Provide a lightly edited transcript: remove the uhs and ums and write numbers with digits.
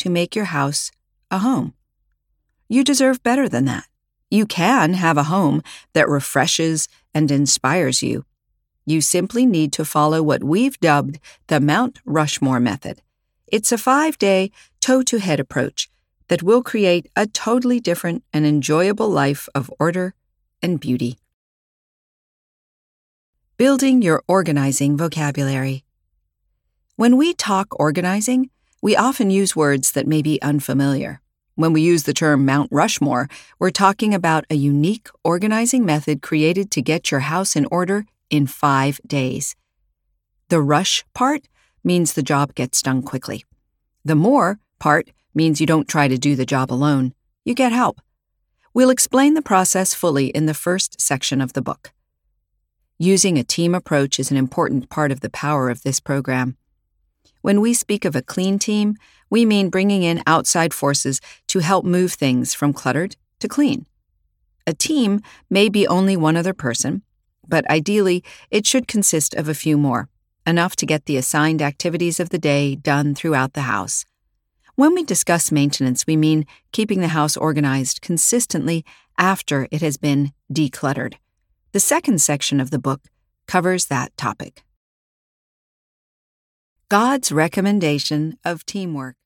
to make your house a home. You deserve better than that. You can have a home that refreshes and inspires you. You simply need to follow what we've dubbed the Mount Rushmore method. It's a 5-day, toe-to-head approach that will create a totally different and enjoyable life of order and beauty. Building your organizing vocabulary. When we talk organizing, we often use words that may be unfamiliar. When we use the term Mount Rushmore, we're talking about a unique organizing method created to get your house in order in 5 days. The rush part means the job gets done quickly. The more part means you don't try to do the job alone. You get help. We'll explain the process fully in the first section of the book. Using a team approach is an important part of the power of this program. When we speak of a clean team, we mean bringing in outside forces to help move things from cluttered to clean. A team may be only one other person, but ideally it should consist of a few more, enough to get the assigned activities of the day done throughout the house. When we discuss maintenance, we mean keeping the house organized consistently after it has been decluttered. The second section of the book covers that topic. God's recommendation of teamwork.